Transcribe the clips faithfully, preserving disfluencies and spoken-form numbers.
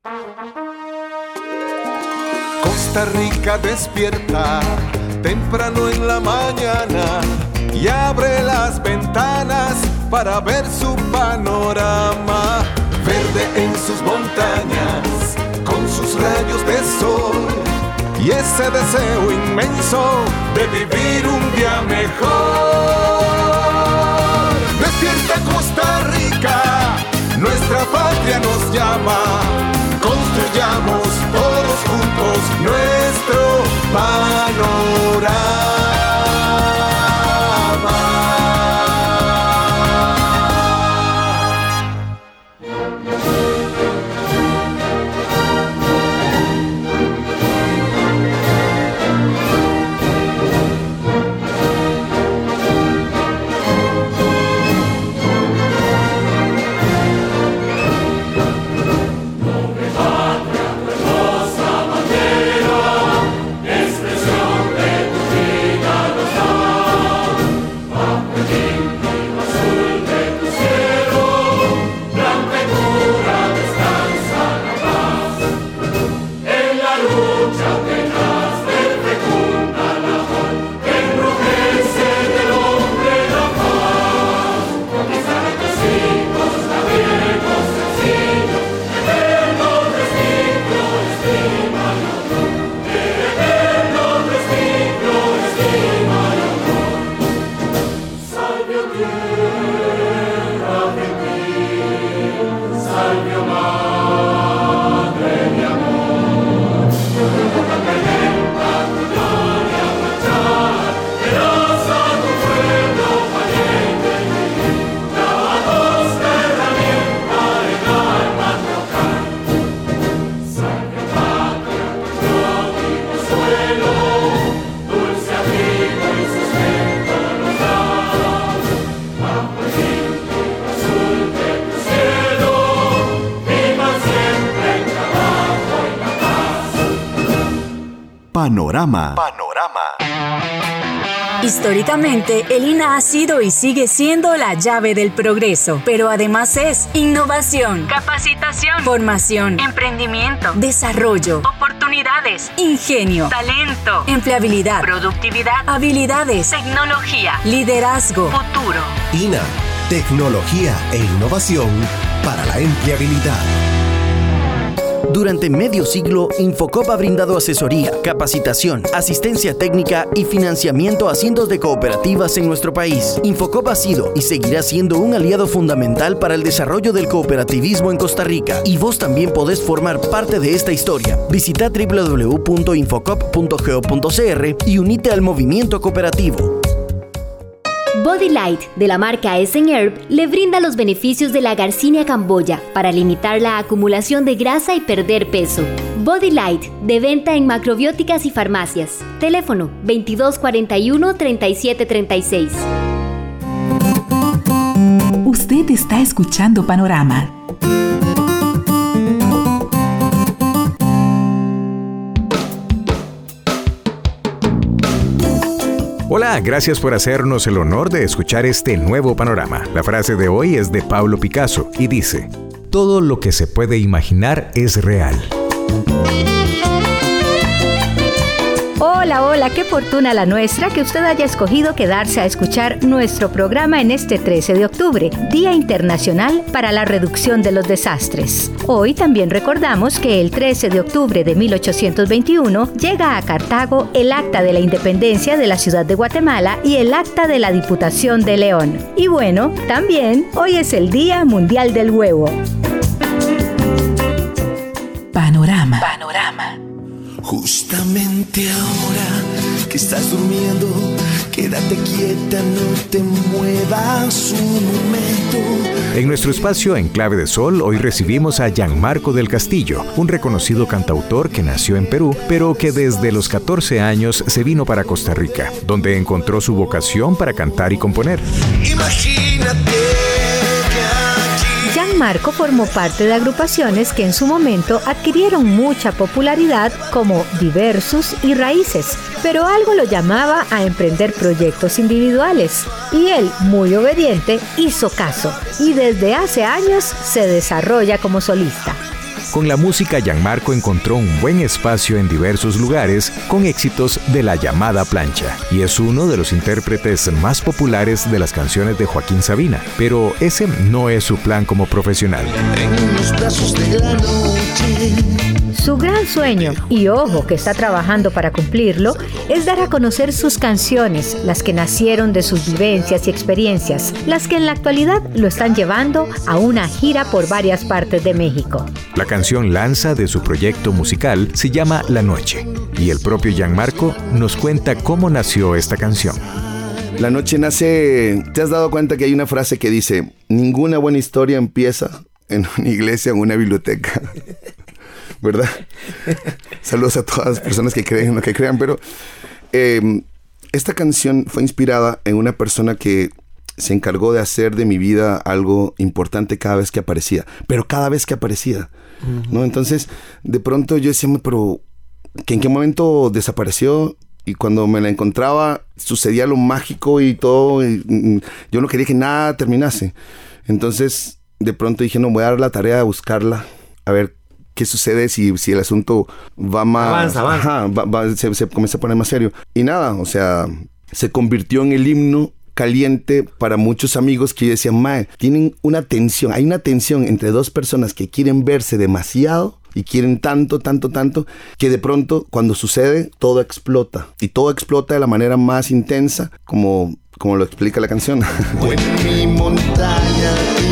Costa Rica despierta temprano en la mañana y abre las ventanas para ver su panorama. Verde en sus montañas, con sus rayos de sol y ese deseo inmenso de vivir un día mejor. Despierta Costa Rica, nuestra patria nos llama. Construyamos todos juntos nuestro panorama. Panorama. Panorama. Históricamente, el I N A ha sido y sigue siendo la llave del progreso, pero además es innovación, capacitación, formación, emprendimiento, desarrollo, oportunidades, ingenio, talento, empleabilidad, productividad, habilidades, tecnología, liderazgo, futuro. I N A, tecnología e innovación para la empleabilidad. Durante medio siglo, Infocop ha brindado asesoría, capacitación, asistencia técnica y financiamiento a cientos de cooperativas en nuestro país. Infocop ha sido y seguirá siendo un aliado fundamental para el desarrollo del cooperativismo en Costa Rica. Y vos también podés formar parte de esta historia. Visita doble u doble u doble u punto infocop punto go punto c r y unite al movimiento cooperativo. Body Light, de la marca Essen Herb, le brinda los beneficios de la Garcinia camboya para limitar la acumulación de grasa y perder peso. Body Light, de venta en macrobióticas y farmacias. Teléfono veintidós cuarenta y uno, treinta y siete treinta y seis. Usted está escuchando Panorama. Hola, gracias por hacernos el honor de escuchar este nuevo panorama. La frase de hoy es de Pablo Picasso y dice: todo lo que se puede imaginar es real. Hola, hola, qué fortuna la nuestra que usted haya escogido quedarse a escuchar nuestro programa en este trece de octubre, Día Internacional para la Reducción de los Desastres. Hoy también recordamos que el trece de octubre de mil ochocientos veintiuno llega a Cartago el Acta de la Independencia de la Ciudad de Guatemala y el Acta de la Diputación de León. Y bueno, también hoy es el Día Mundial del Huevo. Panorama. Panorama. Justamente ahora que estás durmiendo, quédate quieta, no te muevas un momento. En nuestro espacio En Clave de Sol, hoy recibimos a Gianmarco del Castillo, un reconocido cantautor que nació en Perú, pero que desde los catorce años se vino para Costa Rica, donde encontró su vocación para cantar y componer. Imagínate. Gianmarco formó parte de agrupaciones que en su momento adquirieron mucha popularidad como Diversus y Raíces, pero algo lo llamaba a emprender proyectos individuales y él, muy obediente, hizo caso y desde hace años se desarrolla como solista. Con la música, Gianmarco encontró un buen espacio en diversos lugares con éxitos de la llamada plancha, y es uno de los intérpretes más populares de las canciones de Joaquín Sabina, pero ese no es su plan como profesional. En los brazos de la noche. Su gran sueño, y ojo que está trabajando para cumplirlo, es dar a conocer sus canciones, las que nacieron de sus vivencias y experiencias, las que en la actualidad lo están llevando a una gira por varias partes de México. La canción Lanza de su proyecto musical se llama La Noche, y el propio Gianmarco nos cuenta cómo nació esta canción. La noche nace... ¿Te has dado cuenta que hay una frase que dice: ninguna buena historia empieza en una iglesia o en una biblioteca? ¿Verdad? Saludos a todas las personas que creen lo que crean, pero eh, esta canción fue inspirada en una persona que se encargó de hacer de mi vida algo importante cada vez que aparecía, pero cada vez que aparecía, uh-huh. ¿no? Entonces, de pronto yo decía, pero ¿que ¿en qué momento desapareció? Y cuando me la encontraba, sucedía lo mágico y todo, y, y, yo no quería que nada terminase. Entonces, de pronto dije, no, voy a dar la tarea de buscarla, a ver qué sucede si, si el asunto va más... Avanza, avanza. Ajá, va, va, se, se comienza a poner más serio. Y nada, o sea, se convirtió en el himno caliente para muchos amigos que decían, mae, tienen una tensión, hay una tensión entre dos personas que quieren verse demasiado y quieren tanto, tanto, tanto, que de pronto cuando sucede todo explota. Y todo explota de la manera más intensa, como... como lo explica la canción. En mi montaña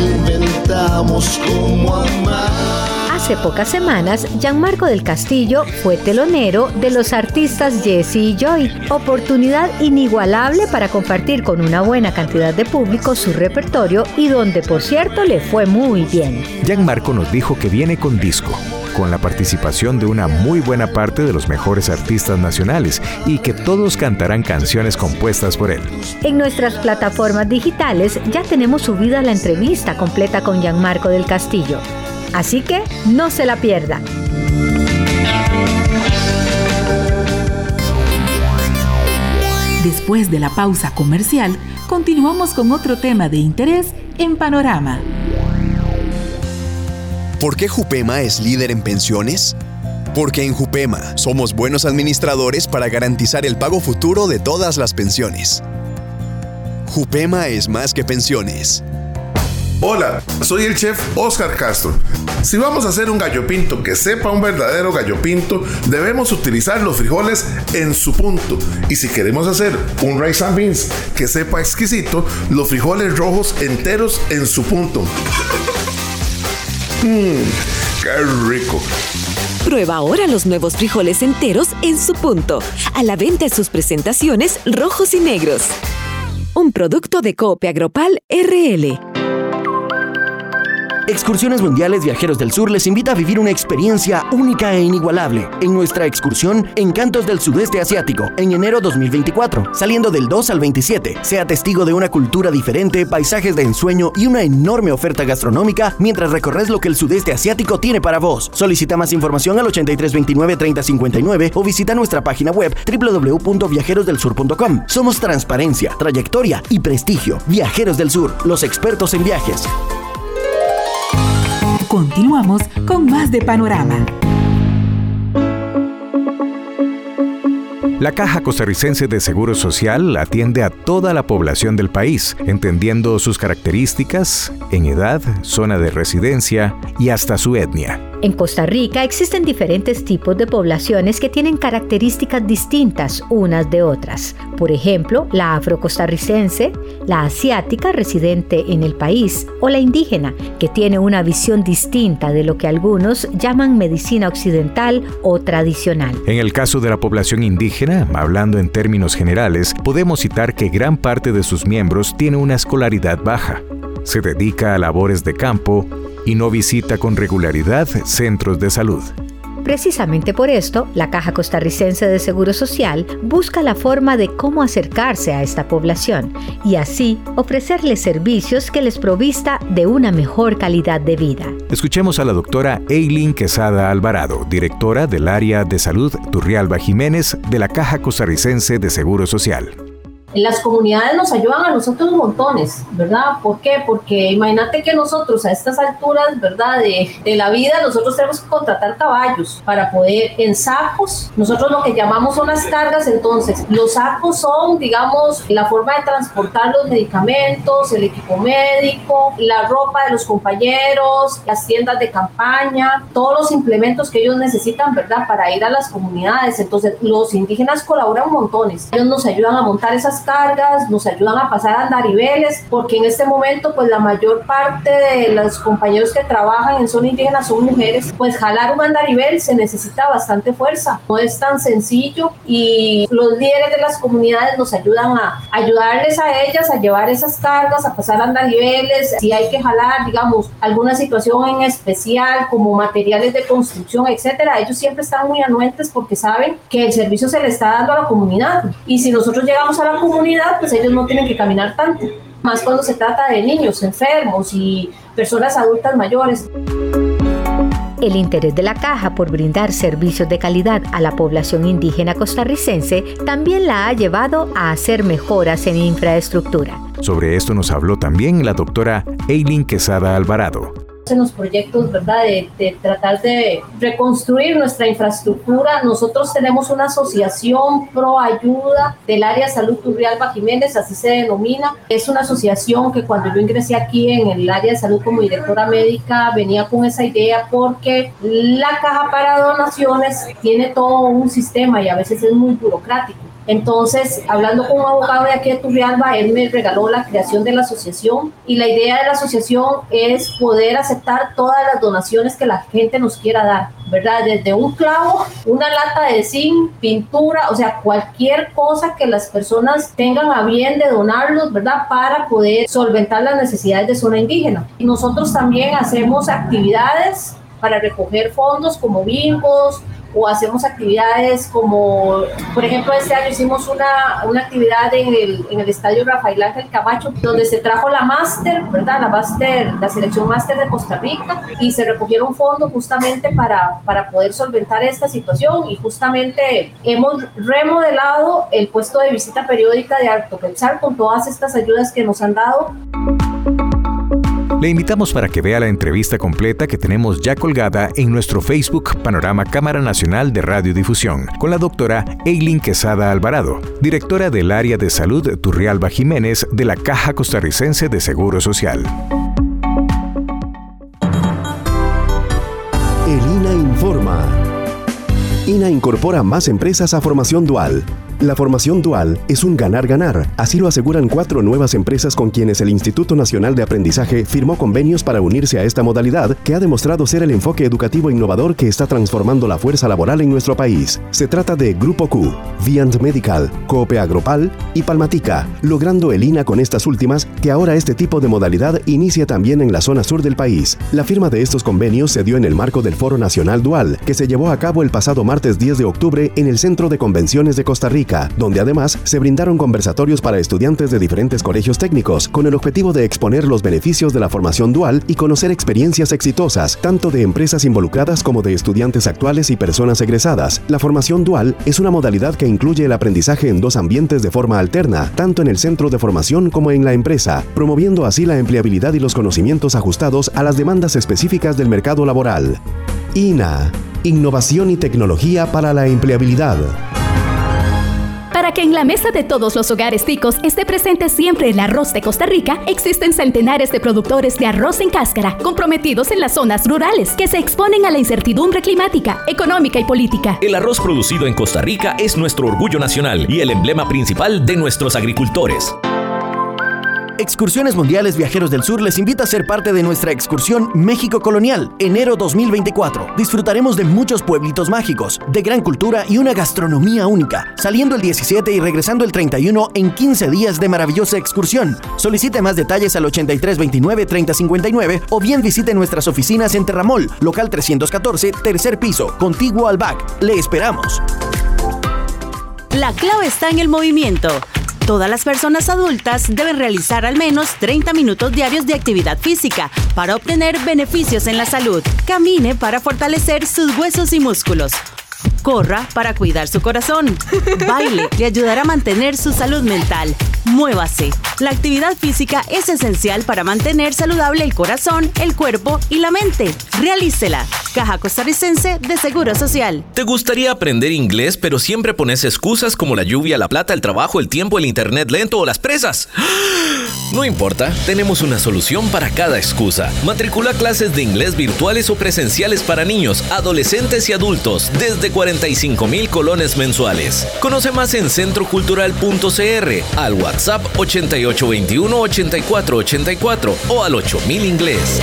inventamos cómo amar. Hace pocas semanas, Gianmarco del Castillo fue telonero de los artistas Jesse y Joy, oportunidad inigualable para compartir con una buena cantidad de público su repertorio y donde, por cierto, le fue muy bien. Gianmarco nos dijo que viene con disco, con la participación de una muy buena parte de los mejores artistas nacionales y que todos cantarán canciones compuestas por él. En nuestras plataformas digitales ya tenemos subida la entrevista completa con Gianmarco del Castillo. Así que no se la pierda. Después de la pausa comercial, continuamos con otro tema de interés en Panorama. ¿Por qué Jupema es líder en pensiones? Porque en Jupema somos buenos administradores para garantizar el pago futuro de todas las pensiones. Jupema es más que pensiones. Hola, soy el chef Oscar Castro. Si vamos a hacer un gallo pinto que sepa un verdadero gallo pinto, debemos utilizar los frijoles en su punto. Y si queremos hacer un rice and beans que sepa exquisito, los frijoles rojos enteros en su punto. Mmm, qué rico. Prueba ahora los nuevos frijoles enteros en su punto. A la venta en sus presentaciones rojos y negros. Un producto de Coop Agropal R L. Excursiones Mundiales Viajeros del Sur les invita a vivir una experiencia única e inigualable en nuestra excursión Encantos del Sudeste Asiático en enero dos mil veinticuatro, saliendo del dos al veintisiete. Sea testigo de una cultura diferente, paisajes de ensueño y una enorme oferta gastronómica mientras recorres lo que el Sudeste Asiático tiene para vos. Solicita más información al ochenta y tres veintinueve treinta cincuenta y nueve o visita nuestra página web doble u doble u doble u punto viajeros del sur punto com. Somos transparencia, trayectoria y prestigio. Viajeros del Sur, los expertos en viajes. Continuamos con más de Panorama. La Caja Costarricense de Seguro Social atiende a toda la población del país, entendiendo sus características en edad, zona de residencia y hasta su etnia. En Costa Rica existen diferentes tipos de poblaciones que tienen características distintas unas de otras. Por ejemplo, la afrocostarricense, la asiática residente en el país o la indígena, que tiene una visión distinta de lo que algunos llaman medicina occidental o tradicional. En el caso de la población indígena, hablando en términos generales, podemos citar que gran parte de sus miembros tiene una escolaridad baja, se dedica a labores de campo y no visita con regularidad centros de salud. Precisamente por esto, la Caja Costarricense de Seguro Social busca la forma de cómo acercarse a esta población y así ofrecerles servicios que les provista de una mejor calidad de vida. Escuchemos a la doctora Eileen Quesada Alvarado, directora del área de salud Turrialba Jiménez de la Caja Costarricense de Seguro Social. En las comunidades nos ayudan a nosotros montones, ¿verdad? ¿Por qué? Porque imagínate que nosotros a estas alturas, ¿verdad? De, de la vida, nosotros tenemos que contratar caballos para poder, en sacos, nosotros lo que llamamos son las cargas. Entonces los sacos son, digamos, la forma de transportar los medicamentos, el equipo médico, la ropa de los compañeros, las tiendas de campaña, todos los implementos que ellos necesitan, ¿verdad? Para ir a las comunidades. Entonces los indígenas colaboran montones, ellos nos ayudan a montar esas cargas, nos ayudan a pasar andariveles, porque en este momento pues la mayor parte de los compañeros que trabajan en zona indígena son mujeres. Pues jalar un andarivel se necesita bastante fuerza, no es tan sencillo, y los líderes de las comunidades nos ayudan a ayudarles a ellas a llevar esas cargas, a pasar andariveles, si hay que jalar, digamos, alguna situación en especial como materiales de construcción, etcétera. Ellos siempre están muy anuentes porque saben que el servicio se le está dando a la comunidad, y si nosotros llegamos a la comunidad, pues ellos no tienen que caminar tanto, más cuando se trata de niños enfermos y personas adultas mayores. El interés de la Caja por brindar servicios de calidad a la población indígena costarricense también la ha llevado a hacer mejoras en infraestructura. Sobre esto nos habló también la doctora Eileen Quesada Alvarado. En los proyectos, ¿verdad?, de, de tratar de reconstruir nuestra infraestructura. Nosotros tenemos una asociación pro ayuda del área de salud Turrialba Jiménez, así se denomina. Es una asociación que cuando yo ingresé aquí en el área de salud como directora médica venía con esa idea, porque la Caja para Donaciones tiene todo un sistema y a veces es muy burocrático. Entonces, hablando con un abogado de aquí de Turrialba, él me regaló la creación de la asociación, y la idea de la asociación es poder aceptar todas las donaciones que la gente nos quiera dar, ¿verdad? Desde un clavo, una lata de zinc, pintura, o sea, cualquier cosa que las personas tengan a bien de donarlos, ¿verdad? Para poder solventar las necesidades de zona indígena. Y nosotros también hacemos actividades para recoger fondos como bingos, o hacemos actividades como, por ejemplo, este año hicimos una, una actividad en el, en el estadio Rafael Ángel Camacho, donde se trajo la máster, ¿verdad? La máster, la selección máster de Costa Rica, y se recogieron fondos justamente para, para poder solventar esta situación, y justamente hemos remodelado el puesto de visita periódica de Alto Quetzal con todas estas ayudas que nos han dado. Le invitamos para que vea la entrevista completa que tenemos ya colgada en nuestro Facebook Panorama Cámara Nacional de Radiodifusión con la doctora Eileen Quesada Alvarado, directora del área de salud Turrialba Jiménez de la Caja Costarricense de Seguro Social. El I N A informa. I N A incorpora más empresas a formación dual. La formación dual es un ganar-ganar, así lo aseguran cuatro nuevas empresas con quienes el Instituto Nacional de Aprendizaje firmó convenios para unirse a esta modalidad, que ha demostrado ser el enfoque educativo innovador que está transformando la fuerza laboral en nuestro país. Se trata de Grupo Q, Viant Medical, Coop Agropal y Palmatica, logrando el I N A con estas últimas que ahora este tipo de modalidad inicia también en la zona sur del país. La firma de estos convenios se dio en el marco del Foro Nacional Dual, que se llevó a cabo el pasado martes diez de octubre en el Centro de Convenciones de Costa Rica, donde además se brindaron conversatorios para estudiantes de diferentes colegios técnicos, con el objetivo de exponer los beneficios de la formación dual y conocer experiencias exitosas, tanto de empresas involucradas como de estudiantes actuales y personas egresadas. La formación dual es una modalidad que incluye el aprendizaje en dos ambientes de forma alterna, tanto en el centro de formación como en la empresa, promoviendo así la empleabilidad y los conocimientos ajustados a las demandas específicas del mercado laboral. I N A, Innovación y Tecnología para la Empleabilidad. Para que en la mesa de todos los hogares ticos esté presente siempre el arroz de Costa Rica, existen centenares de productores de arroz en cáscara, comprometidos en las zonas rurales, que se exponen a la incertidumbre climática, económica y política. El arroz producido en Costa Rica es nuestro orgullo nacional y el emblema principal de nuestros agricultores. Excursiones Mundiales Viajeros del Sur les invita a ser parte de nuestra excursión México Colonial, enero dos mil veinticuatro. Disfrutaremos de muchos pueblitos mágicos, de gran cultura y una gastronomía única, saliendo el diecisiete y regresando el treinta y uno en quince días de maravillosa excursión. Solicite más detalles al ochenta y tres veintinueve treinta cincuenta y nueve o bien visite nuestras oficinas en Terramol, local trescientos catorce, tercer piso, contiguo al B A C. Le esperamos. La clave está en el movimiento. Todas las personas adultas deben realizar al menos treinta minutos diarios de actividad física para obtener beneficios en la salud. Camine para fortalecer sus huesos y músculos. Corra para cuidar su corazón. Baile le ayudará a mantener su salud mental. Muévase. La actividad física es esencial para mantener saludable el corazón, el cuerpo y la mente. Realícela. Caja Costarricense de Seguro Social. ¿Te gustaría aprender inglés, pero siempre pones excusas como la lluvia, la plata, el trabajo, el tiempo, el internet lento o las presas? No importa, tenemos una solución para cada excusa. Matricula clases de inglés virtuales o presenciales para niños, adolescentes y adultos desde cuarenta y cinco mil colones mensuales. Conoce más en centro cultural punto c r, al WhatsApp ochenta y ocho veintiuno ochenta y cuatro ochenta y cuatro o al ocho mil inglés.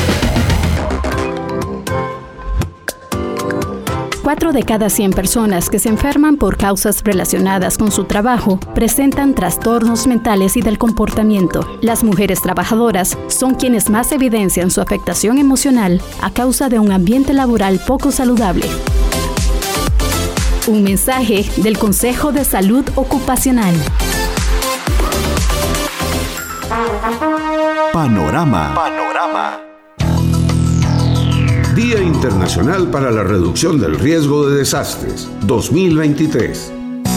Cuatro de cada cien personas que se enferman por causas relacionadas con su trabajo presentan trastornos mentales y del comportamiento. Las mujeres trabajadoras son quienes más evidencian su afectación emocional a causa de un ambiente laboral poco saludable. Un mensaje del Consejo de Salud Ocupacional. Panorama. Panorama. Día Internacional para la Reducción del Riesgo de Desastres, dos mil veintitrés.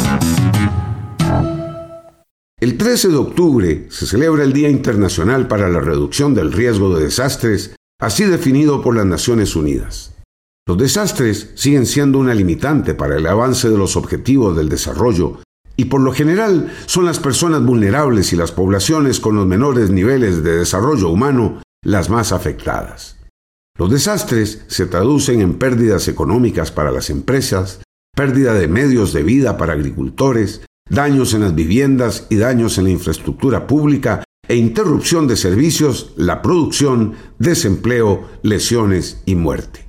El trece de octubre se celebra el Día Internacional para la Reducción del Riesgo de Desastres, así definido por las Naciones Unidas. Los desastres siguen siendo una limitante para el avance de los objetivos del desarrollo y por lo general son las personas vulnerables y las poblaciones con los menores niveles de desarrollo humano las más afectadas. Los desastres se traducen en pérdidas económicas para las empresas, pérdida de medios de vida para agricultores, daños en las viviendas y daños en la infraestructura pública e interrupción de servicios, la producción, desempleo, lesiones y muerte.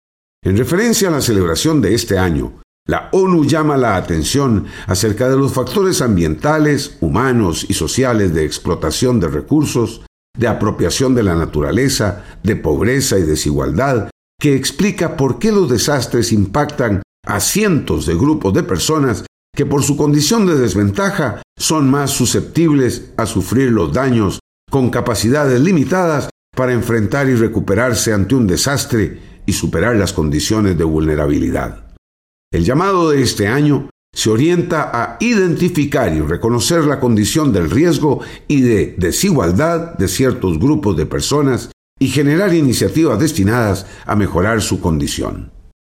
En referencia a la celebración de este año, la ONU llama la atención acerca de los factores ambientales, humanos y sociales de explotación de recursos, de apropiación de la naturaleza, de pobreza y desigualdad, que explica por qué los desastres impactan a cientos de grupos de personas que por su condición de desventaja son más susceptibles a sufrir los daños con capacidades limitadas para enfrentar y recuperarse ante un desastre y superar las condiciones de vulnerabilidad. El llamado de este año se orienta a identificar y reconocer la condición del riesgo y de desigualdad de ciertos grupos de personas y generar iniciativas destinadas a mejorar su condición.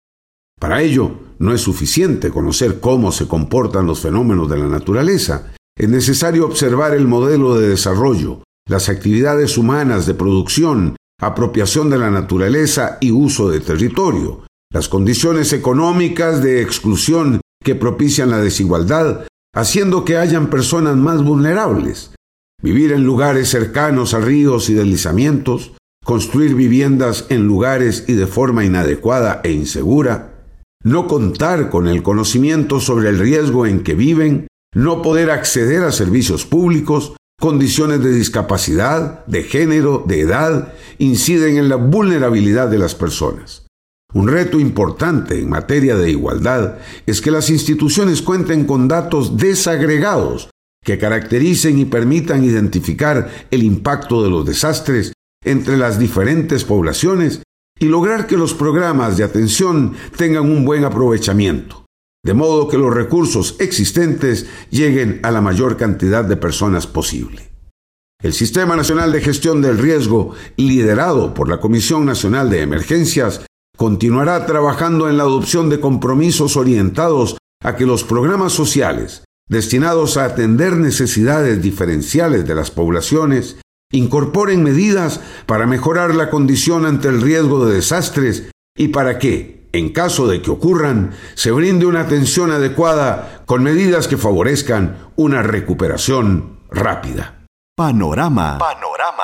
Para ello, no es suficiente conocer cómo se comportan los fenómenos de la naturaleza. Es necesario observar el modelo de desarrollo, las actividades humanas de producción, apropiación de la naturaleza y uso de territorio, las condiciones económicas de exclusión que propician la desigualdad, haciendo que hayan personas más vulnerables, vivir en lugares cercanos a ríos y deslizamientos, construir viviendas en lugares y de forma inadecuada e insegura, no contar con el conocimiento sobre el riesgo en que viven, no poder acceder a servicios públicos, condiciones de discapacidad, de género, de edad, inciden en la vulnerabilidad de las personas. Un reto importante en materia de igualdad es que las instituciones cuenten con datos desagregados que caractericen y permitan identificar el impacto de los desastres entre las diferentes poblaciones y lograr que los programas de atención tengan un buen aprovechamiento, de modo que los recursos existentes lleguen a la mayor cantidad de personas posible. El Sistema Nacional de Gestión del Riesgo, liderado por la Comisión Nacional de Emergencias, continuará trabajando en la adopción de compromisos orientados a que los programas sociales, destinados a atender necesidades diferenciales de las poblaciones, incorporen medidas para mejorar la condición ante el riesgo de desastres y para que, en caso de que ocurran, se brinde una atención adecuada con medidas que favorezcan una recuperación rápida. Panorama. Panorama.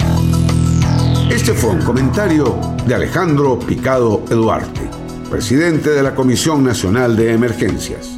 Este fue un comentario de Alejandro Picado Eduarte, presidente de la Comisión Nacional de Emergencias.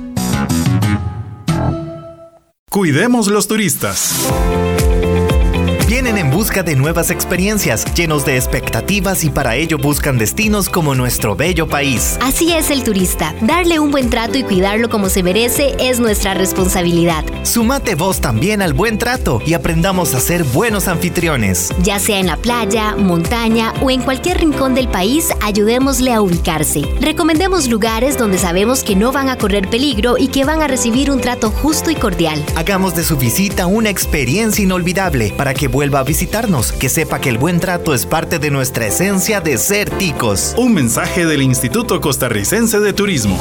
Cuidemos los turistas. Vienen en busca busca de nuevas experiencias, llenos de expectativas, y para ello buscan destinos como nuestro bello país. Así es el turista. Darle un buen trato y cuidarlo como se merece es nuestra responsabilidad. Sumate vos también al buen trato y aprendamos a ser buenos anfitriones. Ya sea en la playa, montaña o en cualquier rincón del país, ayudémosle a ubicarse. Recomendemos lugares donde sabemos que no van a correr peligro y que van a recibir un trato justo y cordial. Hagamos de su visita una experiencia inolvidable para que vuelva a visitarnos, que sepa que el buen trato es parte de nuestra esencia de ser ticos. Un mensaje del Instituto Costarricense de Turismo.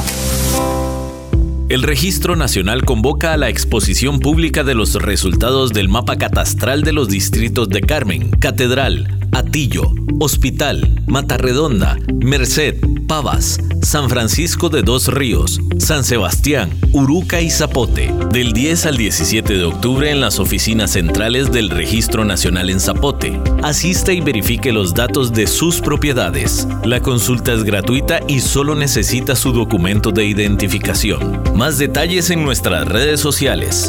El Registro Nacional convoca a la exposición pública de los resultados del mapa catastral de los distritos de Carmen, Catedral, Atillo, Hospital, Matarredonda, Merced, Pavas, San Francisco de Dos Ríos, San Sebastián, Uruca y Zapote, del diez al diecisiete de octubre en las oficinas centrales del Registro Nacional en Zapote. Asista y verifique los datos de sus propiedades. La consulta es gratuita y solo necesita su documento de identificación. Más detalles en nuestras redes sociales.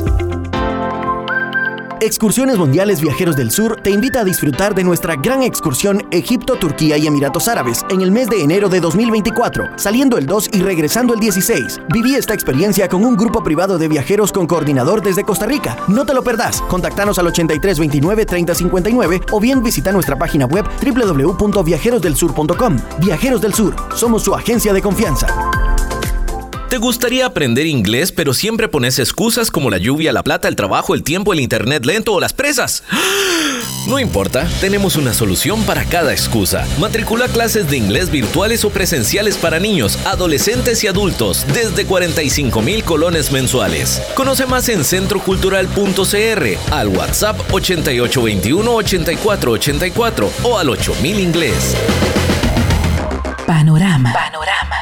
Excursiones Mundiales Viajeros del Sur te invita a disfrutar de nuestra gran excursión Egipto, Turquía y Emiratos Árabes en el mes de enero de dos mil veinticuatro, saliendo el dos y regresando el dieciséis. Viví esta experiencia con un grupo privado de viajeros con coordinador desde Costa Rica. No te lo perdás. Contactanos al ochenta y tres veintinueve treinta cincuenta y nueve o bien visita nuestra página web doble u doble u doble u punto viajeros del sur punto com. Viajeros del Sur, somos su agencia de confianza. ¿Te gustaría aprender inglés, pero siempre pones excusas como la lluvia, la plata, el trabajo, el tiempo, el internet lento o las presas? No importa, tenemos una solución para cada excusa. Matricula clases de inglés virtuales o presenciales para niños, adolescentes y adultos desde cuarenta y cinco mil colones mensuales. Conoce más en centro cultural punto c r, al WhatsApp ochenta y ocho veintiuno ochenta y cuatro ochenta y cuatro o al ocho mil inglés. Panorama. Panorama.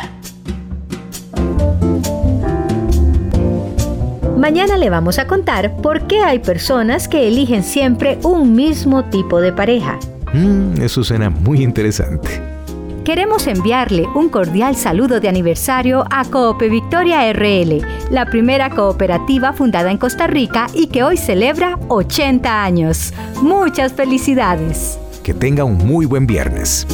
Mañana le vamos a contar por qué hay personas que eligen siempre un mismo tipo de pareja. Mm, eso suena muy interesante. Queremos enviarle un cordial saludo de aniversario a Coope Victoria R L, la primera cooperativa fundada en Costa Rica y que hoy celebra ochenta años. ¡Muchas felicidades! Que tenga un muy buen viernes.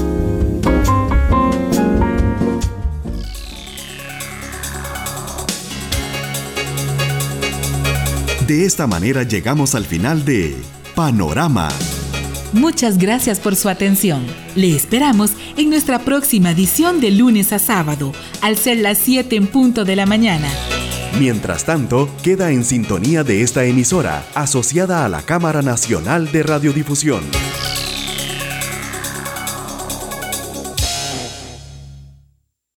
De esta manera llegamos al final de Panorama. Muchas gracias por su atención. Le esperamos en nuestra próxima edición de lunes a sábado, al ser las siete en punto de la mañana. Mientras tanto, queda en sintonía de esta emisora, asociada a la Cámara Nacional de Radiodifusión.